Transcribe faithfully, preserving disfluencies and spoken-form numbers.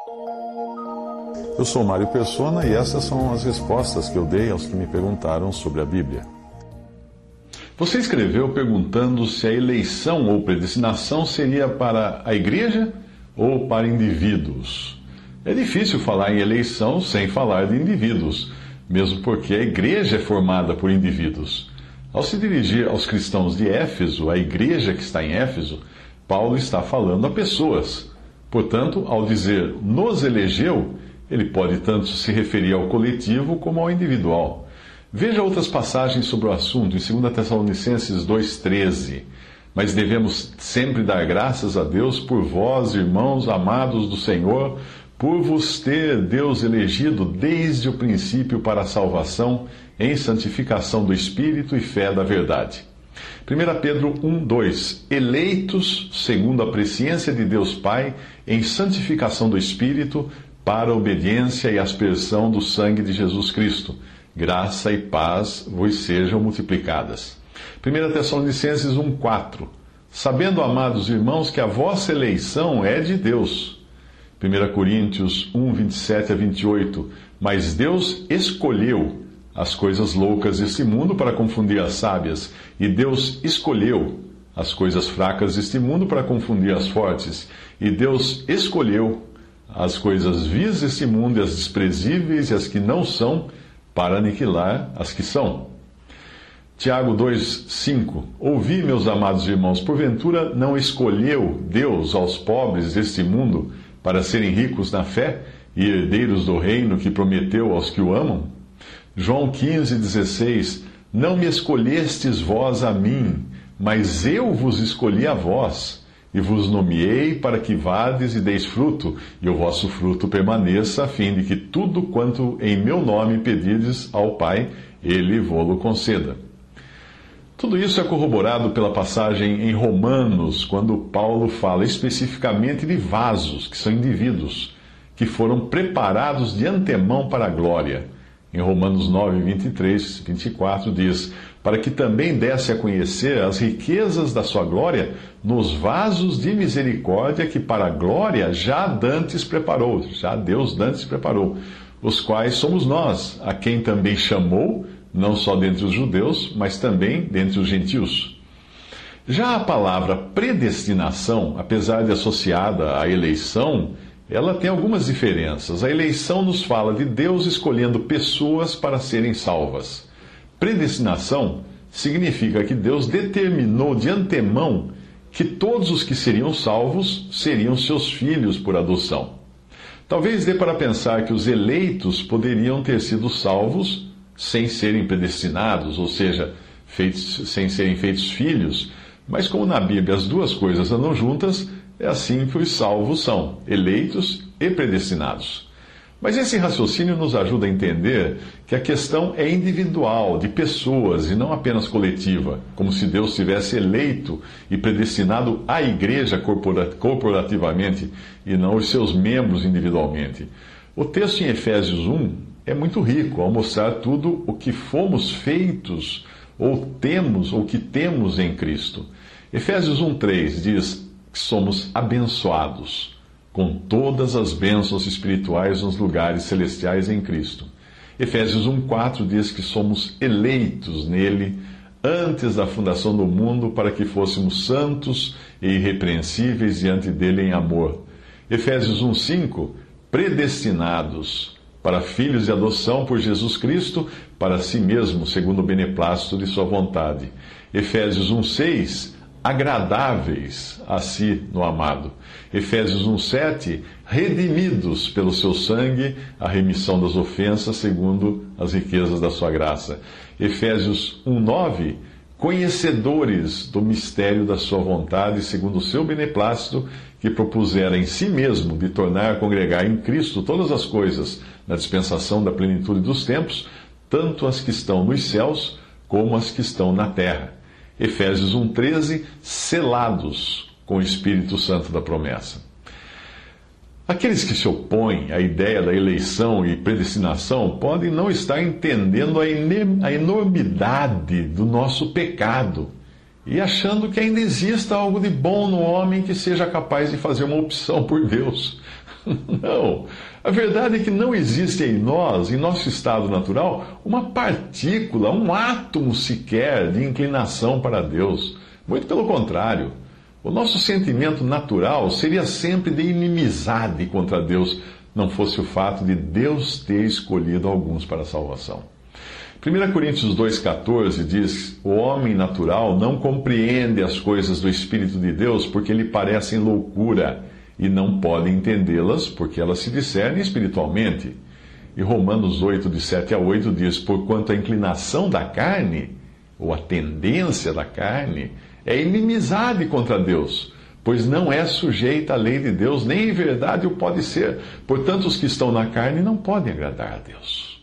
Eu sou Mário Persona e essas são as respostas que eu dei aos que me perguntaram sobre a Bíblia. Você escreveu perguntando se a eleição ou predestinação seria para a igreja ou para indivíduos. É difícil falar em eleição sem falar de indivíduos, mesmo porque a igreja é formada por indivíduos. Ao se dirigir aos cristãos de Éfeso, a igreja que está em Éfeso, Paulo está falando a pessoas. Portanto, ao dizer nos elegeu, ele pode tanto se referir ao coletivo como ao individual. Veja outras passagens sobre o assunto em segunda Tessalonicenses dois, treze. Mas devemos sempre dar graças a Deus por vós, irmãos amados do Senhor, por vos ter Deus elegido desde o princípio para a salvação, em santificação do Espírito e fé da verdade. primeira Pedro um, dois. Eleitos segundo a presciência de Deus Pai, em santificação do Espírito, para a obediência e aspersão do sangue de Jesus Cristo. Graça e paz vos sejam multiplicadas. primeira Tessalonicenses um, quatro. Sabendo, amados irmãos, que a vossa eleição é de Deus. primeira Coríntios um, vinte e sete a vinte e oito. Mas Deus escolheu as coisas loucas deste mundo para confundir as sábias, e Deus escolheu as coisas fracas deste mundo para confundir as fortes, e Deus escolheu as coisas vis deste mundo, e as desprezíveis e as que não são, para aniquilar as que são. Tiago dois, cinco. Ouvi, meus amados irmãos, porventura não escolheu Deus aos pobres deste mundo para serem ricos na fé e herdeiros do reino que prometeu aos que o amam? João quinze, dezesseis. Não me escolhestes vós a mim, mas eu vos escolhi a vós, e vos nomeei para que vades e deis fruto, e o vosso fruto permaneça, a fim de que tudo quanto em meu nome pedirdes ao Pai, Ele vô-lo conceda. Tudo isso é corroborado pela passagem em Romanos, quando Paulo fala especificamente de vasos, que são indivíduos, que foram preparados de antemão para a glória. Em Romanos nove, vinte e três, vinte e quatro diz: para que também desse a conhecer as riquezas da sua glória nos vasos de misericórdia que para a glória já dantes preparou, já Deus dantes preparou, os quais somos nós, a quem também chamou, não só dentre os judeus, mas também dentre os gentios. Já a palavra predestinação, apesar de associada à eleição, ela tem algumas diferenças. A eleição nos fala de Deus escolhendo pessoas para serem salvas. Predestinação significa que Deus determinou de antemão que todos os que seriam salvos seriam seus filhos por adoção. Talvez dê para pensar que os eleitos poderiam ter sido salvos sem serem predestinados, ou seja, feitos, sem serem feitos filhos, mas como na Bíblia as duas coisas andam juntas, é assim que os salvos são, eleitos e predestinados. Mas esse raciocínio nos ajuda a entender que a questão é individual, de pessoas, e não apenas coletiva, como se Deus tivesse eleito e predestinado a igreja corporativamente e não os seus membros individualmente. O texto em Efésios um é muito rico ao mostrar tudo o que fomos feitos, ou temos, ou que temos em Cristo. Efésios um, três diz que somos abençoados com todas as bênçãos espirituais nos lugares celestiais em Cristo. Efésios um, quatro diz que somos eleitos nele antes da fundação do mundo para que fôssemos santos e irrepreensíveis diante dele em amor. Efésios um, cinco, predestinados para filhos de adoção por Jesus Cristo, para si mesmo, segundo o beneplácito de sua vontade. Efésios um, seis, agradáveis a si no amado. Efésios um, sete, redimidos pelo seu sangue, a remissão das ofensas, segundo as riquezas da sua graça. Efésios um, nove, conhecedores do mistério da sua vontade, segundo o seu beneplácito, que propusera em si mesmo de tornar a congregar em Cristo todas as coisas, na dispensação da plenitude dos tempos, tanto as que estão nos céus, como as que estão na terra. Efésios um, treze, selados com o Espírito Santo da promessa. Aqueles que se opõem à ideia da eleição e predestinação podem não estar entendendo a enormidade do nosso pecado e achando que ainda exista algo de bom no homem que seja capaz de fazer uma opção por Deus. Não. A verdade é que não existe em nós, em nosso estado natural, uma partícula, um átomo sequer de inclinação para Deus. Muito pelo contrário. O nosso sentimento natural seria sempre de inimizade contra Deus, não fosse o fato de Deus ter escolhido alguns para a salvação. primeira Coríntios dois, catorze diz: o homem natural não compreende as coisas do Espírito de Deus porque lhe parecem loucura e não pode entendê-las porque elas se discernem espiritualmente. E Romanos oito, de sete a oito diz: porquanto a inclinação da carne, ou a tendência da carne, é inimizade contra Deus, pois não é sujeita à lei de Deus, nem em verdade o pode ser. Portanto, os que estão na carne não podem agradar a Deus.